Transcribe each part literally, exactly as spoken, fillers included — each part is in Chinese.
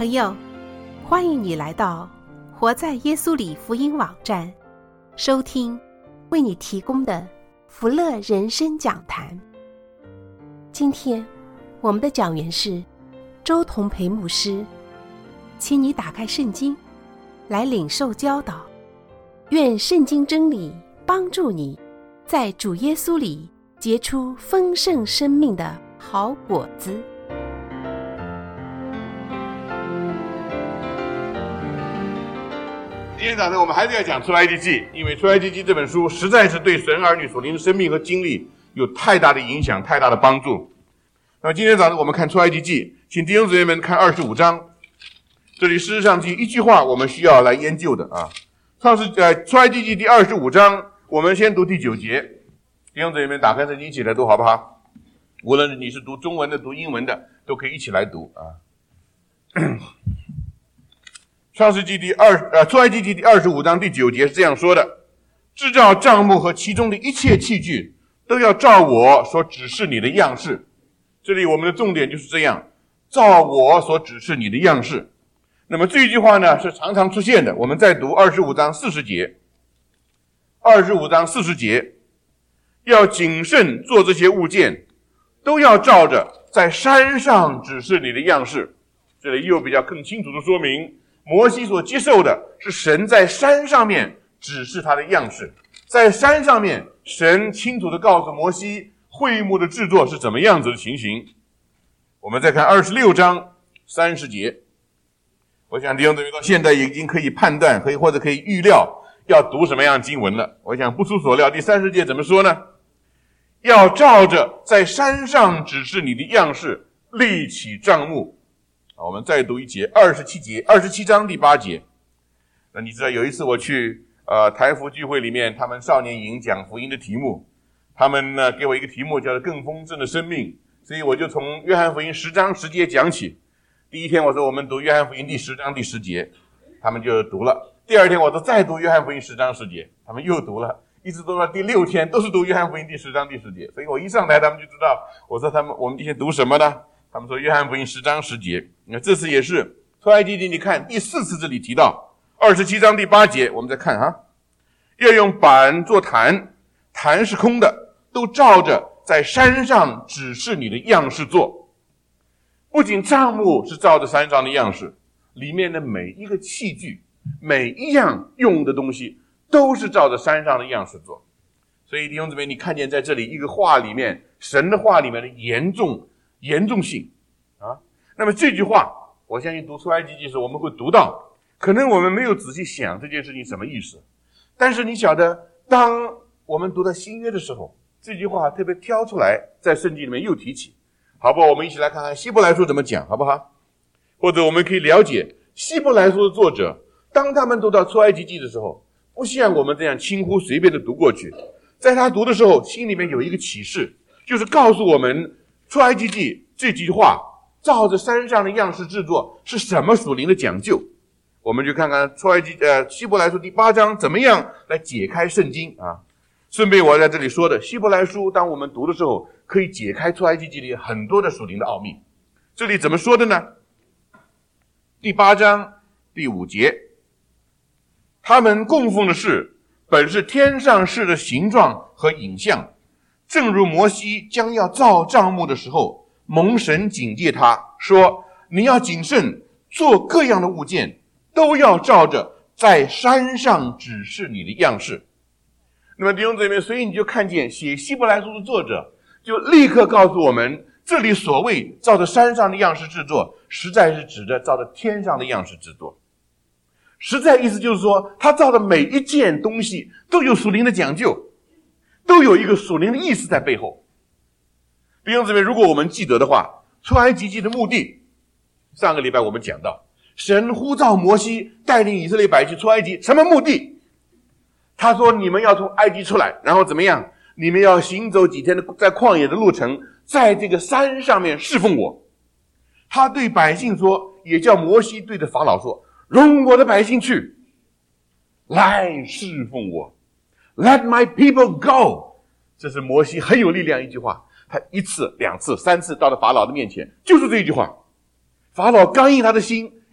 朋友，欢迎你来到活在耶稣里福音网站，收听为你提供的福乐人生讲坛。今天我们的讲员是周同培牧师，请你打开圣经来领受教导，愿圣经真理帮助你在主耶稣里结出丰盛生命的好果子。 今天早上我们还是要讲出埃及记，因为出埃及记这本书实在是对神儿女属灵的生命和经历有太大的影响，太大的帮助。那么今天早上我们看出埃及记，请弟兄姊妹们看二十五章，这里事实上就一句话我们需要来研究的啊。创世呃出埃及记第二十五章，我们先读第九节，弟兄姊妹们打开圣经一起来读好不好？无论你是读中文的读英文的都可以一起来读啊。创世纪第二呃出埃及记第二十五章第九节是这样说的：制造帐幕和其中的一切器具都要照我所指示你的样式。这里我们的重点就是这样，照我所指示你的样式。那么这一句话呢是常常出现的，我们再读二十五章四十节。二十五章四十节，要谨慎做这些物件，都要照着在山上指示你的样式。这里又比较更清楚的说明，摩西所接受的是神在山上面指示他的样式，在山上面神清楚地告诉摩西会幕的制作是怎么样子的情形。我们再看二十六章三十节，我想弟兄姊妹到现在已经可以判断可以或者可以预料要读什么样的经文了。我想不出所料，第三十节怎么说呢？要照着在山上指示你的样式立起帐幕。我们再读一节，二十七节，二十七章第八节。那你知道有一次我去呃台福聚会里面，他们少年营讲福音的题目，他们呢给我一个题目叫做更丰盛的生命，所以我就从约翰福音十章十节讲起。第一天我说我们读约翰福音第十章第十节，他们就读了。第二天我说再读约翰福音十章十节，他们又读了，一直读到第六天都是读约翰福音第十章第十节。所以我一上台他们就知道，我说他们我们今天读什么呢？他们说约翰福音十章十节。那这次也是出埃及记，你看第四次这里提到二十七章第八节，我们再看哈，要用板做坛，坛是空的，都照着在山上指示你的样式做。不仅帐幕是照着山上的样式，里面的每一个器具，每一样用的东西都是照着山上的样式做。所以弟兄姊妹，你看见在这里一个话里面，神的话里面的严重严重性啊。那么这句话我相信读出埃及记时我们会读到，可能我们没有仔细想这件事情什么意思，但是你晓得当我们读到新约的时候，这句话特别挑出来在圣经里面又提起，好不好？我们一起来看看希伯来书怎么讲，好不好？或者我们可以了解希伯来书的作者当他们读到出埃及记的时候，不像我们这样轻忽随便的读过去，在他读的时候心里面有一个启示，就是告诉我们出埃及记这句话照着山上的样式制作是什么属灵的讲究。我们就看看出埃及呃希伯来书第八章怎么样来解开圣经啊。顺便我在这里说的，希伯来书当我们读的时候可以解开出埃及记里很多的属灵的奥秘。这里怎么说的呢？第八章第五节，他们供奉的事本是天上事的形状和影像，正如摩西将要造帐幕的时候，蒙神警戒他说，你要谨慎做各样的物件，都要照着在山上指示你的样式。那么弟兄姊妹，所以你就看见写希伯来书的作者就立刻告诉我们，这里所谓照着山上的样式制作，实在是指着照着天上的样式制作。实在意思就是说，他照的每一件东西都有属灵的讲究，都有一个属灵的意思在背后。弟兄姊妹，如果我们记得的话，出埃及记的目的，上个礼拜我们讲到，神呼召摩西带领以色列百姓出埃及，什么目的？他说你们要从埃及出来，然后怎么样？你们要行走几天的在旷野的路程，在这个山上面侍奉我。他对百姓说，也叫摩西对着法老说，容我的百姓去，来侍奉我。Let my people go。 这是摩西很有力量一句话，他一次两次三次到了法老的面前，就是这一句话。法老刚硬他的心，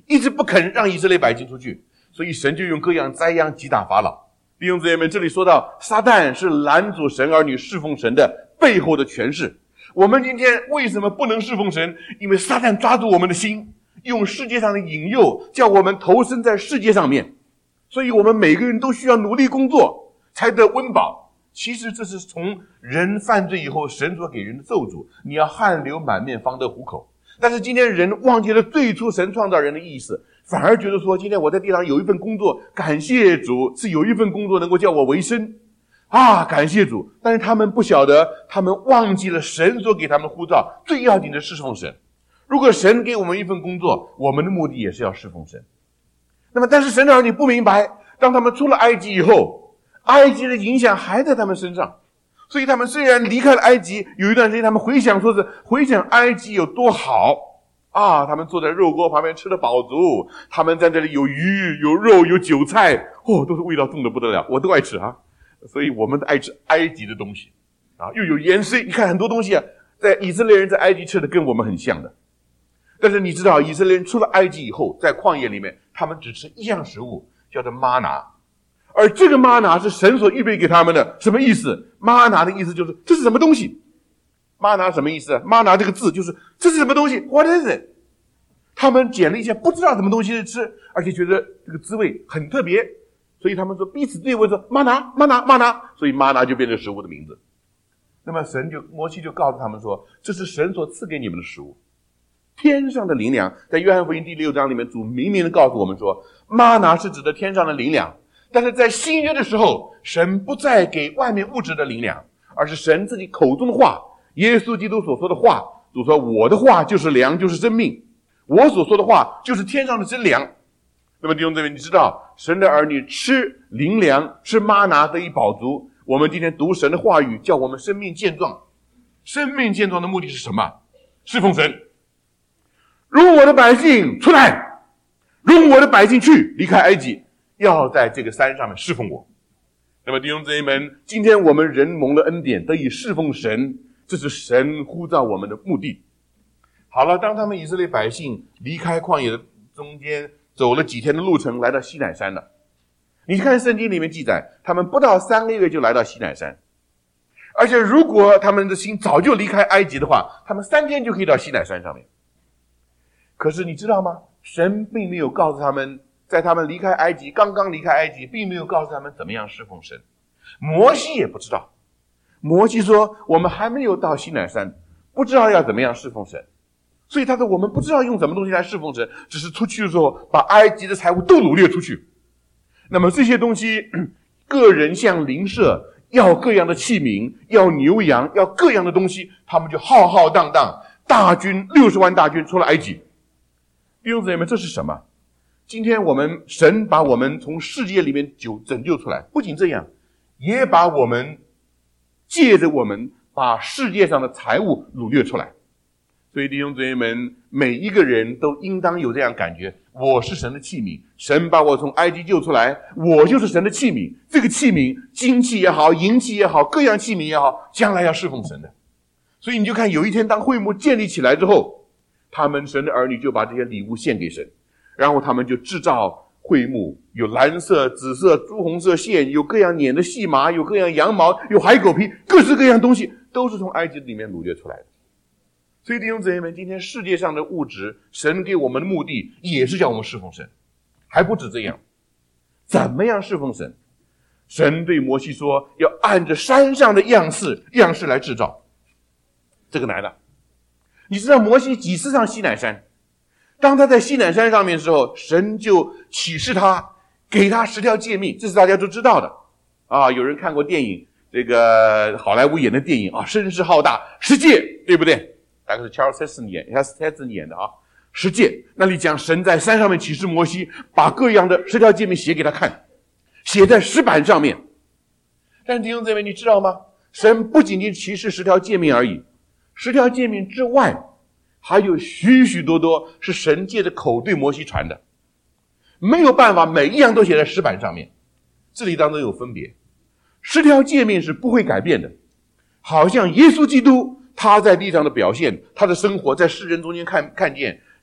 一直不肯让以色列百姓出去，所以神就用各样灾殃击打法老。弟兄姊妹们，这里说到撒旦是拦阻神儿女侍奉神的背后的权势。我们今天为什么不能侍奉神？因为撒旦抓住我们的心，用世界上的引诱叫我们投身在世界上面，所以我们每个人都需要努力工作才得温饱。其实这是从人犯罪以后神所给人的咒诅，你要汗流满面方得糊口。但是今天人忘记了最初神创造人的意思，反而觉得说今天我在地上有一份工作，感谢主是有一份工作能够叫我为生啊，感谢主。但是他们不晓得，他们忘记了神所给他们的呼召，最要紧的是侍奉神。如果神给我们一份工作，我们的目的也是要侍奉神。那么但是神的儿女不明白，当他们出了埃及以后，埃及的影响还在他们身上，所以他们虽然离开了埃及，有一段时间他们回想，说是回想埃及有多好啊！他们坐在肉锅旁边吃得饱足，他们在这里有鱼有肉有韭菜，哦，都是味道重得不得了，我都爱吃啊！所以我们爱吃埃及的东西啊，又有盐水。你看很多东西啊，在以色列人在埃及吃的跟我们很像的。但是你知道以色列人出了埃及以后，在旷野里面他们只吃一样食物，叫做玛拿。而这个玛拿是神所预备给他们的。什么意思？玛拿的意思就是这是什么东西。玛拿什么意思？玛拿这个字就是这是什么东西 What is it？ 他们捡了一些不知道什么东西去吃，而且觉得这个滋味很特别，所以他们说彼此对问说玛拿玛拿玛拿，所以玛拿就变成食物的名字。那么神就摩西就告诉他们说，这是神所赐给你们的食物，天上的灵粮。在约翰福音第六章里面，主明明的告诉我们说，玛拿是指的天上的灵粮。但是在新约的时候，神不再给外面物质的灵粮，而是神自己口中的话，耶稣基督所说的话。主说我的话就是粮，就是生命，我所说的话就是天上的真粮。那么弟兄姊妹，你知道神的儿女吃灵粮吃玛拿得以饱足。我们今天读神的话语，叫我们生命健壮。生命健壮的目的是什么？侍奉神。容我的百姓出来，容我的百姓去，离开埃及，要在这个山上面侍奉我。那么弟兄姊妹们，今天我们人蒙了恩典，得以侍奉神，这是神呼召我们的目的。好了，当他们以色列百姓离开旷野的中间，走了几天的路程，来到西乃山了。你看圣经里面记载，他们不到三个月就来到西乃山，而且如果他们的心早就离开埃及的话，他们三天就可以到西乃山上面。可是你知道吗？神并没有告诉他们，在他们离开埃及，刚刚离开埃及，并没有告诉他们怎么样侍奉神。摩西也不知道。摩西说，我们还没有到西乃山，不知道要怎么样侍奉神。所以他说，我们不知道用什么东西来侍奉神，只是出去的时候把埃及的财物都掳掠出去。那么这些东西，个人向邻舍要各样的器皿，要牛羊，要各样的东西，他们就浩浩荡荡，大军六十万大军出了埃及。弟兄姊妹们，这是什么？今天我们神把我们从世界里面救拯救出来，不仅这样，也把我们借着我们把世界上的财物掳掠出来。所以弟兄姊妹们，每一个人都应当有这样感觉，我是神的器皿，神把我从埃及救出来，我就是神的器皿。这个器皿，金器也好，银器也好，各样器皿也好，将来要侍奉神的。所以你就看，有一天当会幕建立起来之后，他们神的儿女就把这些礼物献给神，然后他们就制造会幕，有蓝色、紫色、朱红色线，有各样捻的细麻，有各样羊毛，有海狗皮，各式各样东西都是从埃及里面掳掠出来的。所以弟兄姊妹们，今天世界上的物质，神给我们的目的也是叫我们侍奉神。还不止这样，怎么样侍奉神？神对摩西说，要按着山上的样式样式来制造。这个来了。你知道摩西几次上西乃山？当他在西乃山上面的时候，神就启示他，给他十条诫命，这是大家都知道的啊。有人看过电影，这个好莱坞演的电影啊，声势浩大，十诫，对不对？大概是 Charles Heston 演 Heston 演的啊，十诫。那里讲神在山上面启示摩西，把各样的十条诫命写给他看，写在石板上面。但弟兄姊妹，你知道吗？神不仅仅启示十条诫命而已，十条诫命之外，还有许许多多是神借着口对摩西传的，没有办法每一样都写在石板上面。这里当中有分别，十条诫命是不会改变的，好像耶稣基督他在地上的表现，他的生活在世人中间看看见，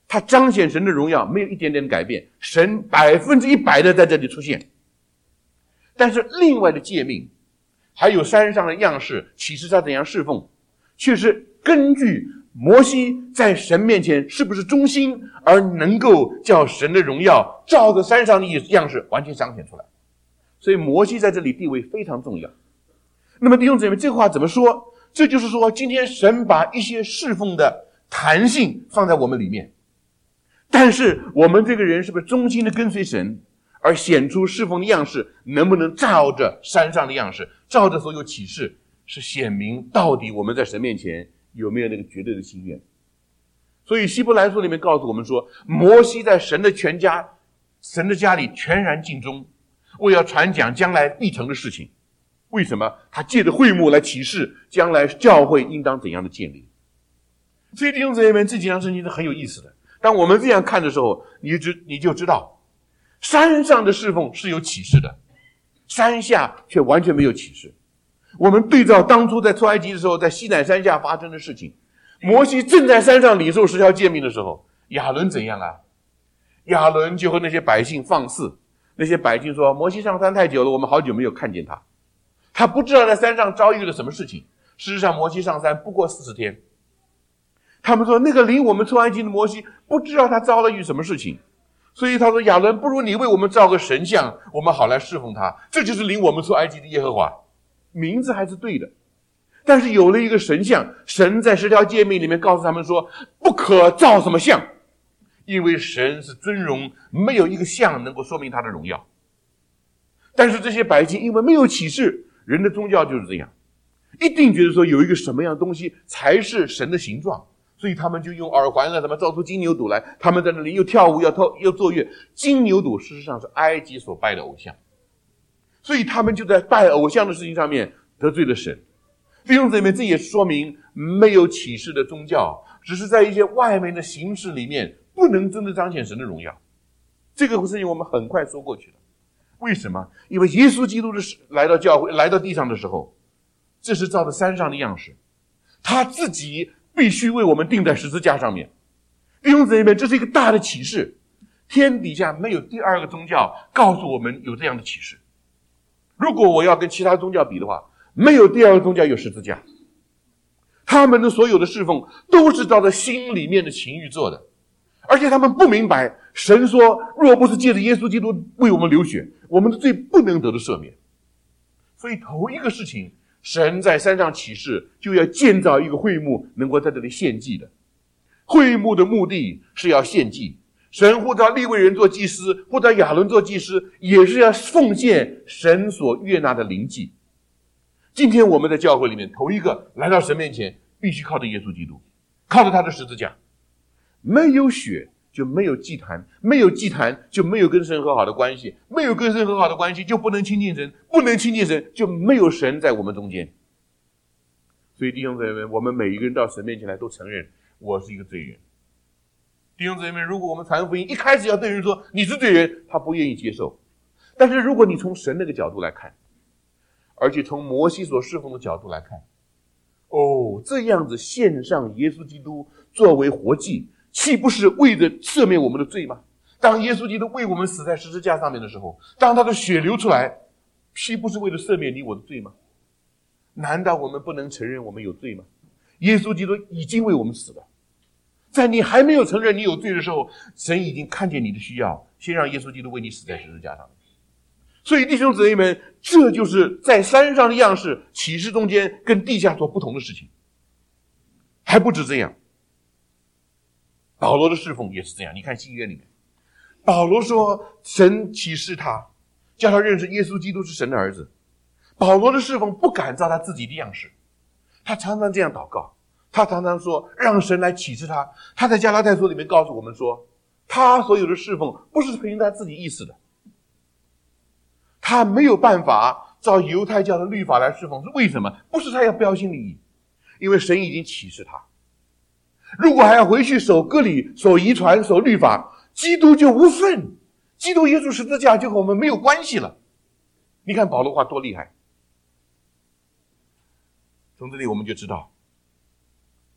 他彰显神的荣耀，没有一点点改变，神百分之一百的在这里出现。但是另外的诫命，还有山上的样式，启示他怎样侍奉，却是根据摩西在神面前是不是忠心，而能够叫神的荣耀照着山上的样式完全彰显出来。所以摩西在这里地位非常重要。那么弟兄姊妹，这话怎么说？这就是说，今天神把一些侍奉的弹性放在我们里面，但是我们这个人是不是忠心的跟随神，而显出侍奉的样式，能不能照着山上的样式，照着所有启示，是显明到底我们在神面前有没有那个绝对的心愿。所以希伯来书里面告诉我们说，摩西在神的全家神的家里全然尽忠，为要传讲将来必成的事情。为什么？他借着会幕来启示将来教会应当怎样的建立。所以弟兄姊妹们，这几章圣经是很有意思的。当我们这样看的时候，你就你就知道山上的侍奉是有启示的，山下却完全没有启示。我们对照当初在出埃及的时候，在西乃山下发生的事情，摩西正在山上领受十条诫命的时候，亚伦怎样啊？亚伦就和那些百姓放肆，那些百姓说，摩西上山太久了，我们好久没有看见他。他不知道在山上遭遇了什么事情。事实上摩西上山不过四十天，他们说那个领我们出埃及的摩西不知道他遭遇什么事情，所以他说，亚伦，不如你为我们造个神像，我们好来侍奉他。这就是领我们出埃及的耶和华，名字还是对的，但是有了一个神像，神在十条诫命里面告诉他们说，不可造什么像，因为神是尊荣，没有一个像能够说明他的荣耀。但是这些百姓因为没有启示，人的宗教就是这样，一定觉得说有一个什么样的东西才是神的形状，所以他们就用耳环啊什么造出金牛犊来，他们在那里又跳舞又又奏乐。金牛犊事实上是埃及所拜的偶像，所以他们就在拜偶像的事情上面得罪了神。弟兄姊妹，这也说明没有启示的宗教只是在一些外面的形式里面不能真的彰显神的荣耀。这个事情我们很快说过去了。为什么？因为耶稣基督的来到教会来到地上的时候，这是照着山上的样式，他自己必须为我们钉在十字架上面。弟兄姊妹们，这是一个大的启示，天底下没有第二个宗教告诉我们有这样的启示。如果我要跟其他宗教比的话，没有第二个宗教有十字架，他们的所有的侍奉都是照着心里面的情欲做的，而且他们不明白神说，若不是借着耶稣基督为我们流血，我们的罪不能得到赦免。所以头一个事情，神在山上启示，就要建造一个会幕，能够在这里献祭的。会幕的目的是要献祭，神呼召利未人做祭司，呼召亚伦做祭司，也是要奉献神所悦纳的灵祭。今天我们在教会里面，头一个来到神面前，必须靠着耶稣基督，靠着他的十字架。没有血就没有祭坛，没有祭坛就没有跟神和好的关系，没有跟神和好的关系就不能亲近神，不能亲近神就没有神在我们中间。所以弟兄姊妹们，我们每一个人到神面前来都承认我是一个罪人。弟兄姊妹们，如果我们传福音一开始要对人说你是罪人，他不愿意接受。但是如果你从神那个角度来看，而且从摩西所侍奉的角度来看，哦，这样子献上耶稣基督作为活祭，岂不是为着赦免我们的罪吗？当耶稣基督为我们死在十字架上面的时候，当他的血流出来，岂不是为了赦免你我的罪吗？难道我们不能承认我们有罪吗？耶稣基督已经为我们死了，在你还没有承认你有罪的时候，神已经看见你的需要，先让耶稣基督为你死在十字架上。所以弟兄姊妹们，这就是在山上的样式启示中间跟地下所不同的事情。还不止这样，保罗的侍奉也是这样。你看新约里面，保罗说神启示他，叫他认识耶稣基督是神的儿子。保罗的侍奉不敢照他自己的样式，他常常这样祷告，他常常说让神来启示他。他在加拉太书里面告诉我们说，他所有的侍奉不是凭他自己意思的，他没有办法照犹太教的律法来侍奉。是为什么？不是他要标新立异，因为神已经启示他。如果还要回去守割礼、守遗传、守律法，基督就无份，基督耶稣十字架就和我们没有关系了。你看保罗话多厉害。从这里我们就知道，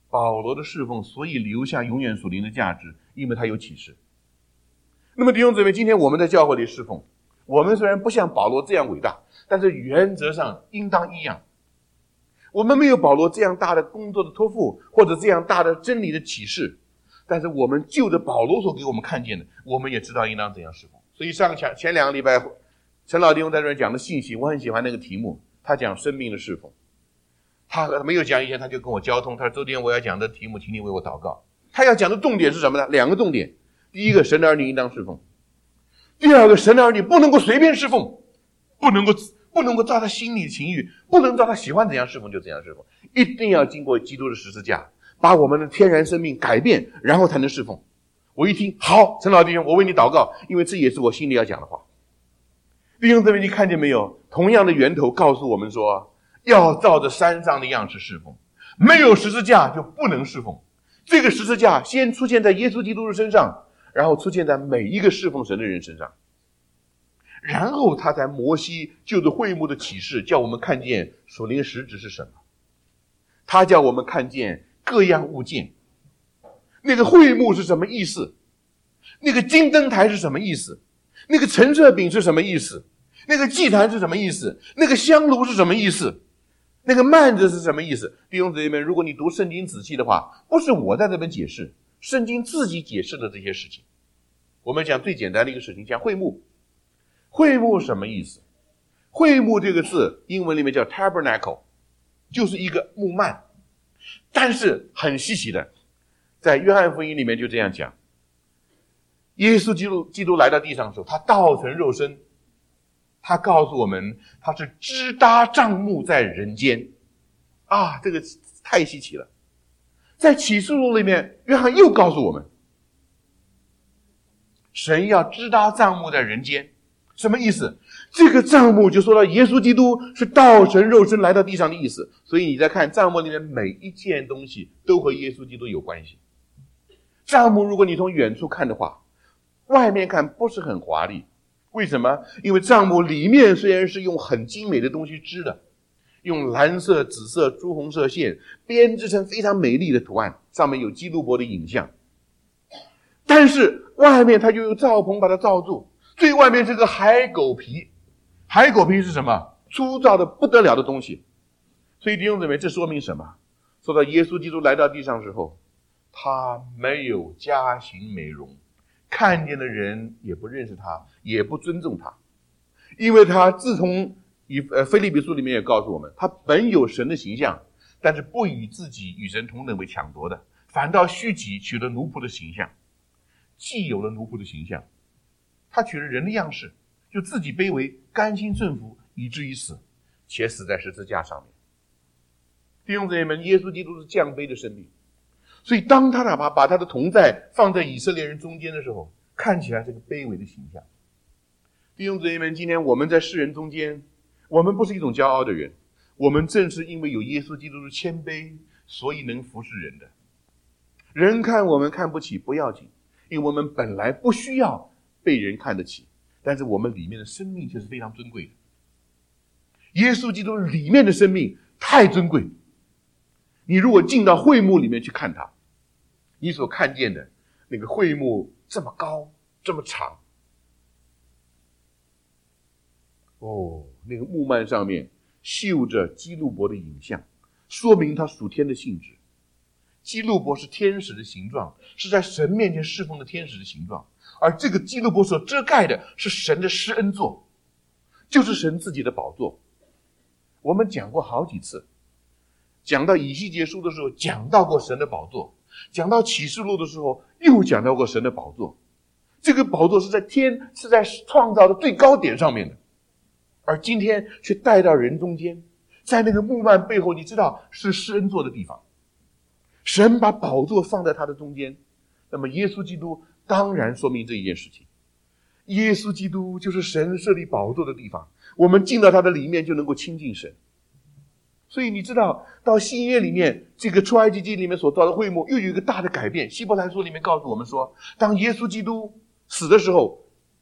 保罗的侍奉所以留下永远属灵的价值，因为他有启示。那么弟兄姊妹，今天我们在教会里侍奉，我们虽然不像保罗这样伟大，但是原则上应当一样。我们没有保罗这样大的工作的托付，或者这样大的真理的启示，但是我们就着保罗所给我们看见的，我们也知道应当怎样侍奉。所以上前前两个礼拜陈老弟兄在这里讲的信息，我很喜欢那个题目，他讲生命的侍奉。他没有讲以前他就跟我交通，他说周天我要讲的题目请你为我祷告。他要讲的重点是什么呢？两个重点。第一个，神的儿女应当侍奉。第二个，神的儿女不能够随便侍奉，不能够不能够照他心里的情欲，不能照他喜欢怎样侍奉就怎样侍奉，一定要经过基督的十字架，把我们的天然生命改变，然后才能侍奉。我一听，好，陈老弟兄，我为你祷告，因为这也是我心里要讲的话。弟兄姊妹，你看见没有？同样的源头告诉我们说，要照着山上的样式侍奉，没有十字架就不能侍奉。这个十字架先出现在耶稣基督的身上，然后出现在每一个侍奉神的人身上，然后他在摩西就着会幕的启示，叫我们看见属灵的实质是什么。他叫我们看见各样物件，那个会幕是什么意思，那个金灯台是什么意思，那个陈设饼是什么意思，那个祭坛是什么意思，那个香炉是什么意思，那个幔子是什么意思。弟兄姊妹们，如果你读圣经仔细的话，不是我在这边解释，圣经自己解释的这些事情。我们讲最简单的一个事情，讲会幕。会幕什么意思？会幕这个字英文里面叫 tabernacle， 就是一个幕幔。但是很稀奇的，在约翰福音里面就这样讲，耶稣基督基督来到地上的时候，他道成肉身，他告诉我们他是支搭帐幕在人间啊，这个太稀奇了。在启示录里面，约翰又告诉我们，神要支搭帐幕在人间，什么意思？这个帐幕就说到耶稣基督是道成肉身来到地上的意思。所以你在看帐幕里面每一件东西都和耶稣基督有关系。帐幕如果你从远处看的话，外面看不是很华丽，为什么？因为帐幕里面虽然是用很精美的东西织的，用蓝色、紫色、朱红色线编织成非常美丽的图案，上面有基路伯的影像，但是外面它就用罩棚把它罩住，最外面是个海狗皮。海狗皮是什么？粗糙的不得了的东西。所以弟兄姊妹，这说明什么？说到耶稣基督来到地上之后，他没有加行美容，看见的人也不认识他，也不尊重他，因为他自从以呃腓立比书里面也告诉我们，他本有神的形象，但是不以自己与神同等为抢夺的，反倒虚己，取了奴仆的形象。既有了奴仆的形象，他取了人的样式，就自己卑微，甘心顺服，以至于死，且死在十字架上面。弟兄姊妹们，耶稣基督是降卑的生命，所以当他把把他的同在放在以色列人中间的时候，看起来这个卑微的形象。弟兄姊妹们，今天我们在世人中间，我们不是一种骄傲的人，我们正是因为有耶稣基督的谦卑，所以能服侍人的。人看我们看不起不要紧，因为我们本来不需要被人看得起，但是我们里面的生命却是非常尊贵的。耶稣基督里面的生命太尊贵，你如果进到会幕里面去看它，你所看见的那个会幕这么高这么长，哦，那个幕幔上面绣着基路伯的影像，说明他属天的性质。基路伯是天使的形状，是在神面前侍奉的天使的形状，而这个基路伯所遮盖的是神的施恩座，就是神自己的宝座。我们讲过好几次，讲到以西结书的时候讲到过神的宝座，讲到启示录的时候又讲到过神的宝座。这个宝座是在天，是在创造的最高点上面的，而今天却带到人中间，在那个幕幔背后，你知道是施恩座的地方，神把宝座放在他的中间。那么耶稣基督当然说明这一件事情，耶稣基督就是神设立宝座的地方，我们进到他的里面就能够亲近神。所以你知道到新约里面，这个出埃及记里面所造的会幕又有一个大的改变。希伯来书里面告诉我们说，当耶稣基督死的时候，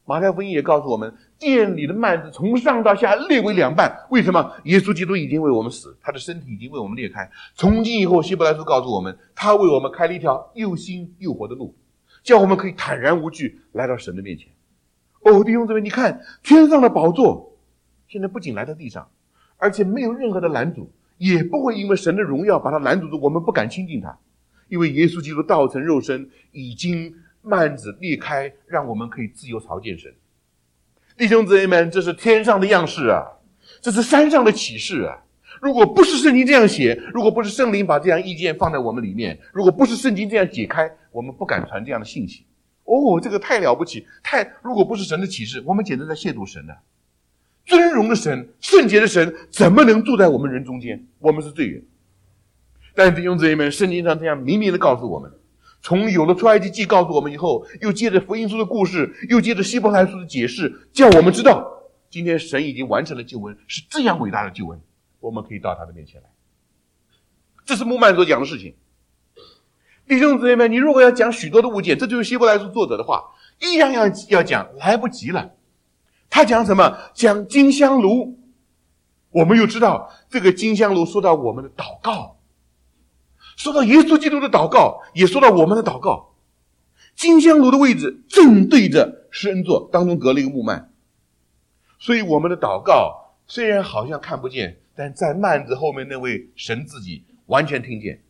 马太福音也告诉我们，殿里的幔子从上到下裂为两半。为什么？耶稣基督已经为我们死，他的身体已经为我们裂开。从今以后，希伯来书告诉我们，他为我们开了一条又新又活的路，叫我们可以坦然无惧来到神的面前。哦，弟兄姊妹，你看天上的宝座现在不仅来到地上，而且没有任何的拦阻，也不会因为神的荣耀把它拦阻住，我们不敢亲近他。因为耶稣基督道成肉身，已经幔子裂开，让我们可以自由朝见神。弟兄姊妹们，这是天上的样式啊，这是山上的启示啊。如果不是圣经这样写，如果不是圣灵把这样意见放在我们里面，如果不是圣经这样解开，我们不敢传这样的信息。哦，这个太了不起，太如果不是神的启示，我们简直在亵渎神啊。尊荣的神，圣洁的神，怎么能住在我们人中间？我们是罪人。但弟兄姊妹们，圣经上这样明明的告诉我们，从有了出埃及记告诉我们以后，又接着福音书的故事，又接着希伯来书的解释，叫我们知道今天神已经完成了救恩，是这样伟大的救恩，我们可以到他的面前来。这是穆曼所讲的事情。弟兄姊妹们，你如果要讲许多的物件，这就是希伯来书作者的话，一样要要讲，来不及了。他讲什么？讲金香炉。我们又知道这个金香炉说到我们的祷告，说到耶稣基督的祷告，也说到我们的祷告。金香炉的位置正对着施恩座，当中隔了一个幕幔，所以我们的祷告虽然好像看不见，但在幔子后面那位神自己完全听见。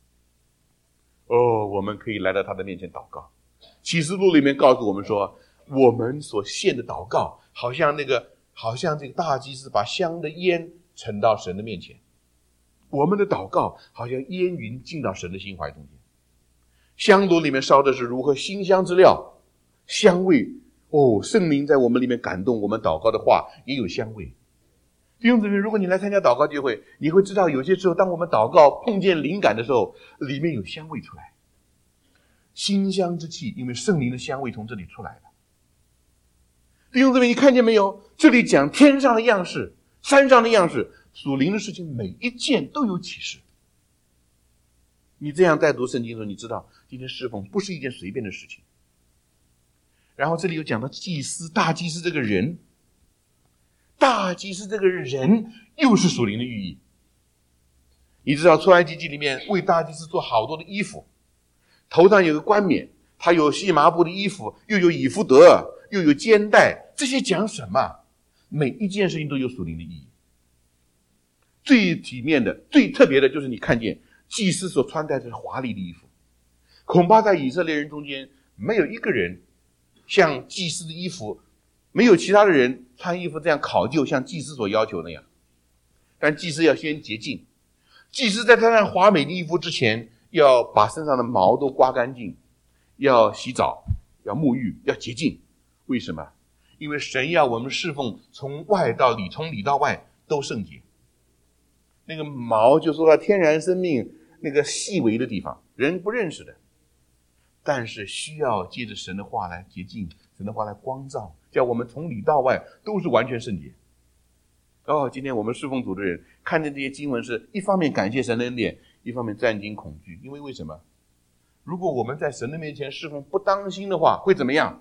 哦，我们可以来到他的面前祷告。启示录里面告诉我们说，我们所献的祷告好像那个好像这个大祭司把香的烟盛到神的面前，我们的祷告好像烟云进到神的心怀中间。香炉里面烧的是如何馨香之料，香味。哦，圣灵在我们里面感动，我们祷告的话也有香味。弟兄姊妹，如果你来参加祷告聚会，你会知道有些时候当我们祷告碰见灵感的时候，里面有香味出来，馨香之气，因为圣灵的香味从这里出来了。弟兄姊妹，你看见没有？这里讲天上的样式，山上的样式，属灵的事情每一件都有启示。你这样在读圣经的时候，你知道今天侍奉不是一件随便的事情。然后这里有讲到祭司，大祭司这个人，大祭司这个人又是属灵的寓意。你知道出埃及记里面为大祭司做好多的衣服，头上有个冠冕，他有细麻布的衣服，又有以弗得，又有肩带，这些讲什么？每一件事情都有属灵的意义。最体面的最特别的就是你看见祭司所穿戴的华丽的衣服，恐怕在以色列人中间没有一个人像祭司的衣服，没有其他的人穿衣服这样考究，像祭司所要求那样。但祭司要先洁净，祭司在穿上华美的衣服之前，要把身上的毛都刮干净，要洗澡，要沐浴，要洁净。为什么？因为神要我们侍奉从外到里，从里到外都圣洁。那个毛就说到天然生命那个细微的地方，人不认识的，但是需要借着神的话来洁净，神的话来光照，叫我们从里到外都是完全圣洁。哦，今天我们侍奉主的人看见这些经文，是一方面感谢神的恩典，一方面战惊恐惧。因为为什么？如果我们在神的面前侍奉不当心的话，会怎么样？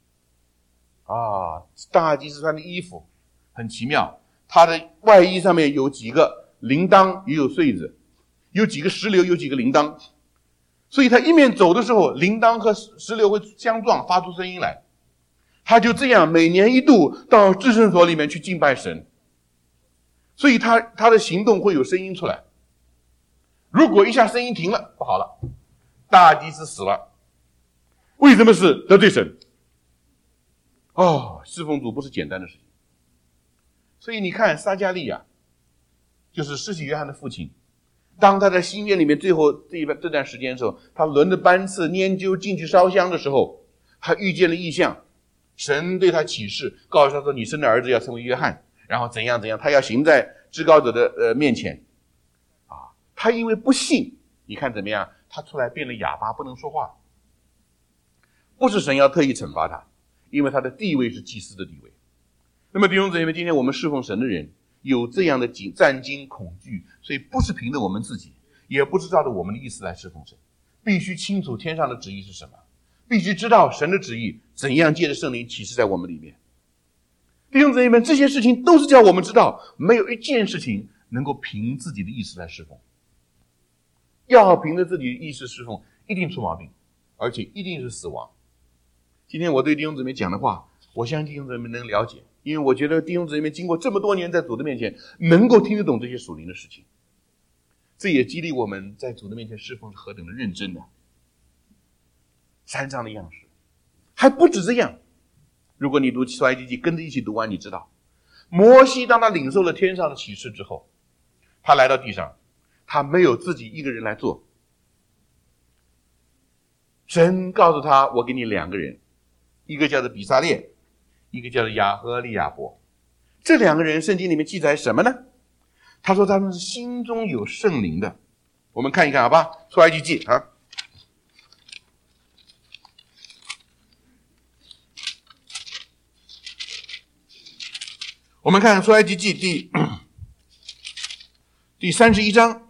啊，大祭司穿的衣服很奇妙，他的外衣上面有几个铃铛，也有穗子，有几个石榴，有几个铃铛，所以他一面走的时候，铃铛和石榴会相撞，发出声音来。他就这样每年一度到至圣所里面去敬拜神，所以他他的行动会有声音出来。如果一下声音停了，不好了，大祭司死了。为什么是得罪神？哦，侍奉主不是简单的事情。所以你看撒迦利亚，就是施洗约翰的父亲，当他在新约里面最后这一这段时间的时候，他轮着班次拈阄进去烧香的时候，他遇见了异象，神对他启示，告诉他说你生的儿子要称为约翰，然后怎样怎样，他要行在至高者的呃面前啊。他因为不信，你看怎么样？他出来变了哑巴，不能说话。不是神要特意惩罚他，因为他的地位是祭司的地位。那么弟兄姊妹，今天我们侍奉神的人有这样的战惊恐惧，所以不是凭着我们自己，也不是照着我们的意思来侍奉神，必须清楚天上的旨意是什么。 必须知道神的旨意怎样借着圣灵启示在我们里面。弟兄姊妹们，这些事情都是叫我们知道，没有一件事情能够凭自己的意识来侍奉。要凭着自己的意识侍奉，一定出毛病，而且一定是死亡。今天我对弟兄姊妹讲的话，我相信弟兄姊妹能了解，因为我觉得弟兄姊妹经过这么多年在主的面前，能够听得懂这些属灵的事情，这也激励我们在主的面前侍奉是何等的认真的。山上的样式还不止这样，如果你读出埃及记跟着一起读完，你知道摩西当他领受了天上的启示之后，他来到地上，他没有自己一个人来做，神告诉他，我给你两个人，一个叫做比撒列，一个叫做亚和利亚伯。这两个人圣经里面记载什么呢？他说他们是心中有圣灵的。我们看一看好吧，出埃及记啊，我们看出埃及记第第三十一章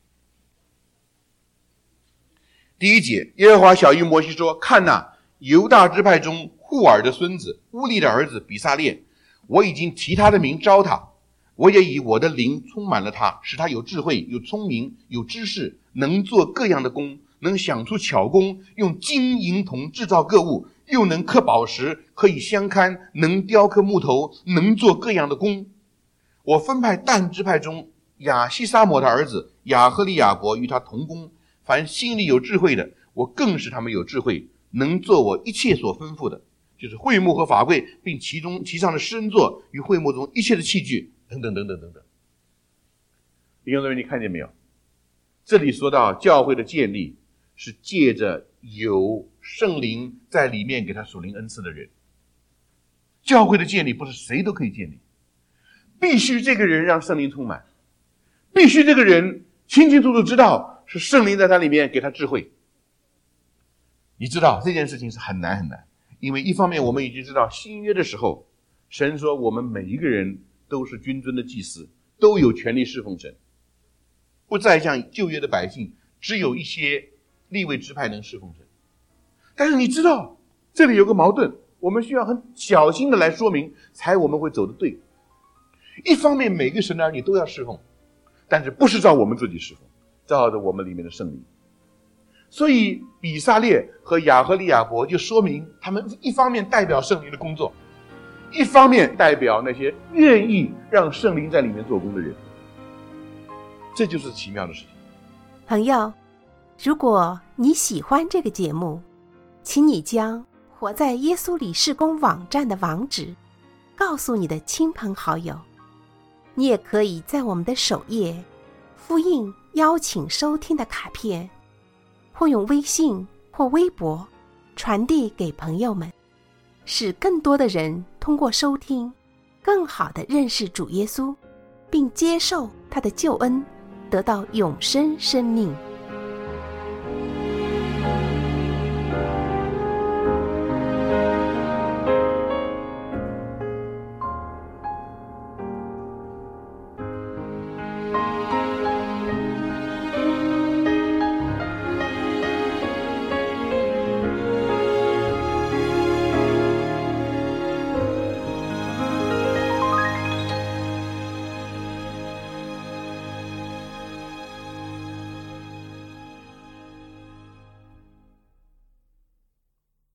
第一节，耶和华晓谕摩西说，看哪，犹大支派中户尔的孙子乌利的儿子比撒列，我已经提他的名招他，我也以我的灵充满了他，使他有智慧，有聪明，有知识，能做各样的工，能想出巧工，用金银铜制造各物，又能刻宝石，可以相看，能雕刻木头，能做各样的工。我分派但支派中亚西沙摩的儿子亚和利亚伯与他同工，凡心里有智慧的，我更使他们有智慧，能做我一切所吩咐的，就是会幕和法柜，并其中其上的施恩座与会幕中一切的器具，等等等等等等。弟兄姊妹，你看见没有？这里说到教会的建立是借着有圣灵在里面给他属灵恩赐的人。教会的建立不是谁都可以建立，必须这个人让圣灵充满，必须这个人清清楚楚知道是圣灵在他里面给他智慧。你知道这件事情是很难很难，因为一方面我们已经知道新约的时候，神说我们每一个人都是君尊的祭司，都有权利侍奉神，不再像旧约的百姓只有一些利未支派能侍奉神。但是你知道这里有个矛盾，我们需要很小心的来说明，才我们会走得对。一方面每个神的儿女都要侍奉，但是不是照我们自己侍奉，照着我们里面的圣灵。所以比撒列和亚和利亚伯就说明他们一方面代表圣灵的工作，一方面代表那些愿意让圣灵在里面做工的人。这就是奇妙的事情。 朋友，如果你喜欢这个节目，请你将活在耶稣里事工网站的网址告诉你的亲朋好友。你也可以在我们的首页复印邀请收听的卡片，或用微信或微博传递给朋友们，使更多的人通过收听更好地认识主耶稣，并接受他的救恩，得到永生生命。